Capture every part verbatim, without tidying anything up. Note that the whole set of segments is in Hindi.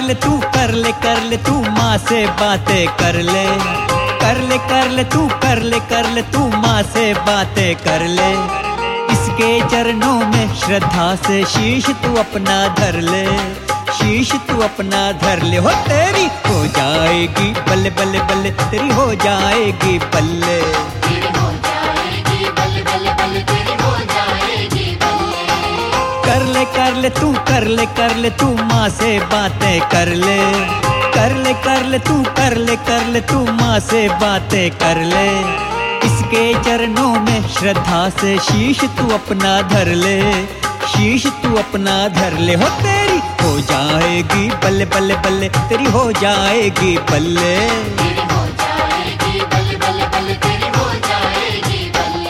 ले तू कर ले कर ले तू माँ से बातें कर ले कर ले कर ले तू कर ले कर ले तू माँ से बातें कर ले। इसके चरणों में श्रद्धा से शीश तू अपना धर ले शीश तू अपना धर ले। हो तेरी हो जाएगी बल्ले बल्ले बल्ले तेरी हो जाएगी बल्ले तेरी हो जाएगी बल्ले बल्ले बल्ले तेरी हो जाएगी बल्ले। कर ले कर ले तू कर ले कर ले तू माँ से बातें कर ले कर ले कर ले तू कर ले कर ले तू माँ से बातें कर ले। इसके चरणों में श्रद्धा से शीश तू अपना धर ले शीश तू अपना धर ले। हो तेरी हो जाएगी बल्ले बल्ले बल्ले तेरी हो जाएगी बल्ले तेरी हो जाएगी बल्ले बल्ले बल्ले तेरी हो जाएगी बल्ले।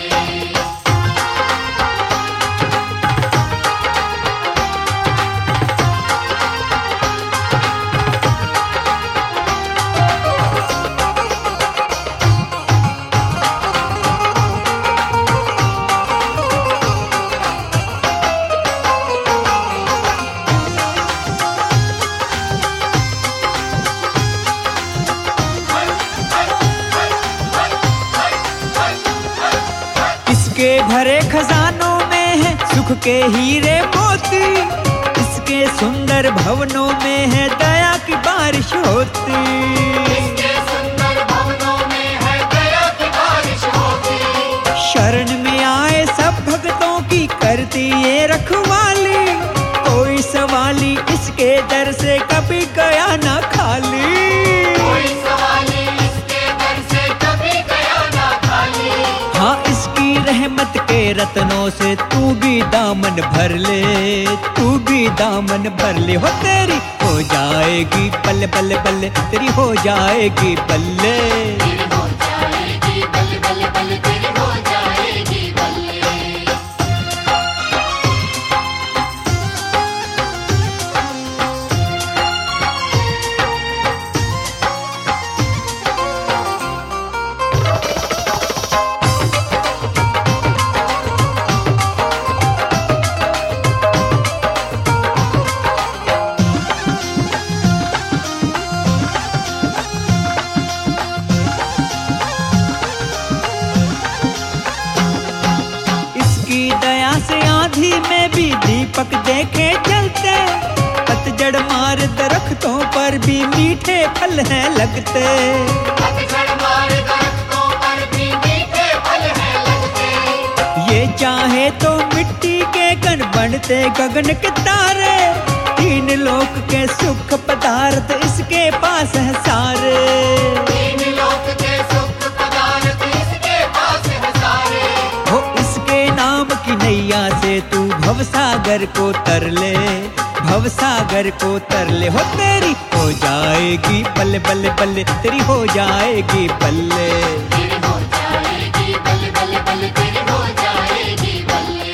इसके भरे खजानों में है सुख के हीरे मोती इसके सुंदर भवनों में है दया की बारिश होती इसके सुंदर भवनों में है दया की बारिश होती। शरण में आए सब भक्तों की करती ये रखवाली कोई सवाली इसके दर से कभी गया ना खाली कोई सवाली इसके दर से कभी गया ना खाली। हाँ इसकी रहमत के रत्नों से तू भी दामन भर ले तू भी दामन भर ले। हो तेरी हो जाएगी बल्ले बल्ले बल्ले तेरी हो जाएगी बल्ले तेरी हो जाएगी बल्ले बल्ले बल्ले तेरी हो जाएगी बल्ले। दया से आंधी में भी दीपक देखे जलते पतझड़ मार दरख्तों पर भी मीठे फल हैं लगते पतझड़ मार दरख्तों पर भी मीठे फल हैं लगते। ये चाहे तो मिट्टी के कण बनते गगन के तारे तीन लोक के सुख पदार्थ इसके पास है सारे तीन लोक के सुख पदार्थ इसके पास है सारे। हो इसके नाम की नैया से तू भवसागर को तर ले भवसागर को तर ले। हो तेरी हो जाएगी बल्ले बल्ले बल्ले तेरी हो जाएगी बल्ले तेरी हो जाएगी बल्ले बल्ले बल्ले तेरी हो जाएगी बल्ले।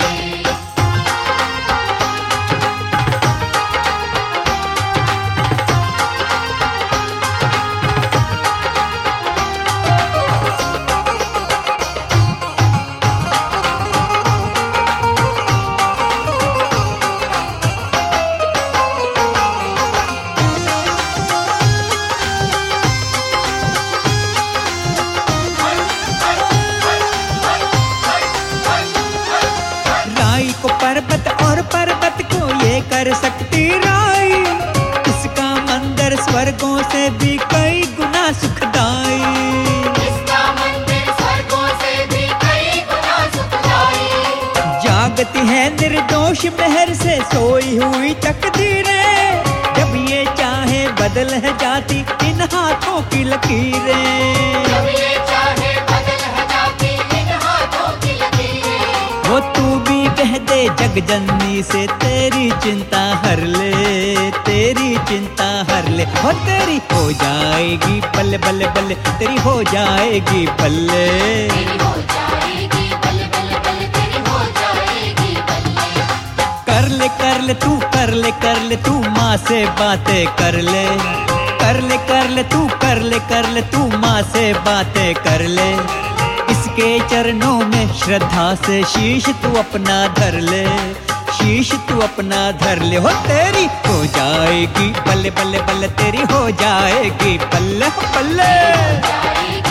पर्वत और पर्वत को ये कर सकती राई इसका मंदिर स्वर्गों से भी कई गुना सुखदाई इसका मंदिर स्वर्गों से भी कई गुना सुखदाई। जागती है निर्दोष मेहर से सोई हुई तकदीरें जब ये चाहे बदल है जाती इन हाथों की लकीरें जब ये चाहे बदल है जाती इन हाथों की लकीरें। वो तू भी कह दे जग जननी से तेरी चिंता हर ले तेरी चिंता हर ले। हो तेरी हो जाएगी बल्ले बल्ले बल्ले तेरी हो जाएगी बल्ले तेरी हो जाएगी बल्ले बल्ले बल्ले तेरी हो जाएगी बल्ले। कर ले कर ले तू कर ले कर ले तू माँ से बातें कर ले कर ले कर ले तू कर ले कर ले तू माँ से बातें कर ले। इसके चरणों में श्रद्धा से शीश तू अपना धर ले शीश तू अपना धर ले हो, तेरी हो जाएगी बल्ले बल्ले बल्ले, तेरी हो जाएगी बल्ले बल्ले।